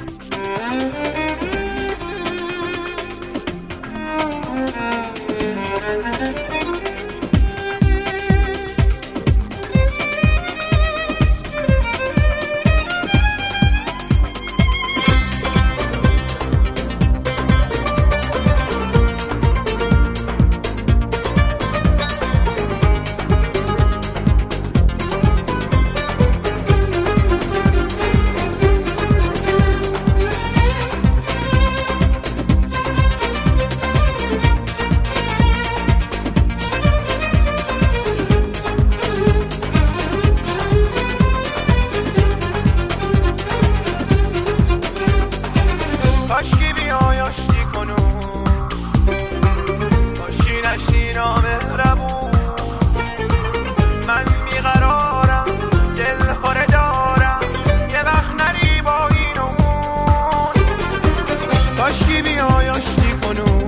من بیقرارم دل خوره دارم یه وقت نری با این و اون کاشکی بیای آشتی کنون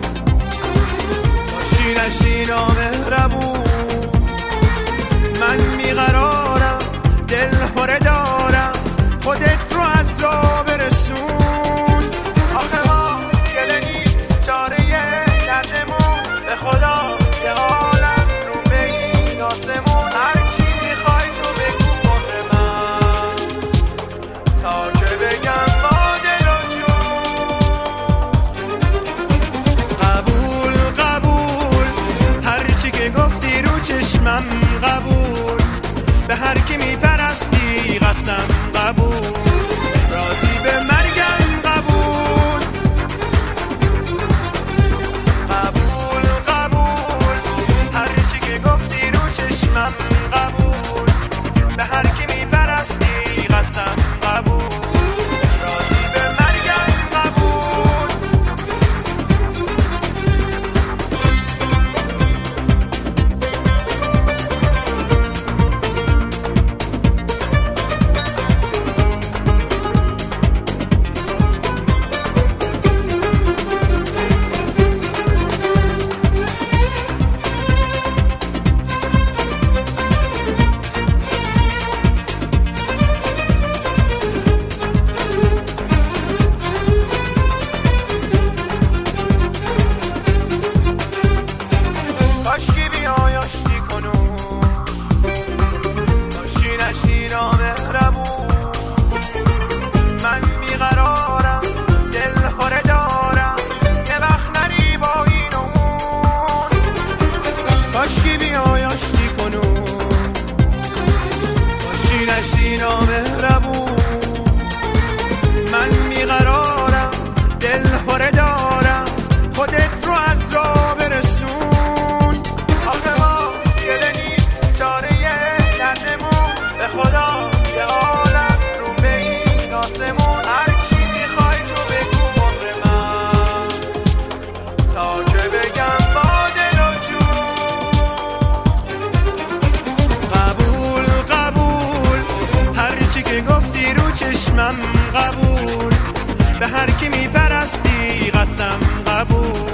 باشی نشی نامهربون من بیقرارم دل خوره دارم خودت رو از راه برسون آخه ما گله نیست چاره دردمون به خدا یه عالم رو به این آسمون هرچی میخوای تو بگو مهر من تا که بگم با دل و جون قبول قبول هرچی که گفتی رو چشمم قبول به هر کی میپرستی قسم قبول راضی به مرگم قبول قبول قبول هرچی که گفتی رو چشمم قبول به هر کی میپرستی قسم قبول راضی به مرگم قبول کاشکی بیای آشتی کنون کاشکی نشی نامهربون من بیقرارم دل خوره دارم یه وقت نری با این و اون کاشکی بیای آشتی کنون کاشکی نشی نامهربون من بیقرارم دل خوره دارم خودت رو از راه برسون به خدا یه عالم رو به این آسمون هرچی میخوای تو بگو مهر من تا که بگم با دل و جون قبول قبول هرچی که گفتی رو چشمم قبول به هر کی میپرستی قسم قبول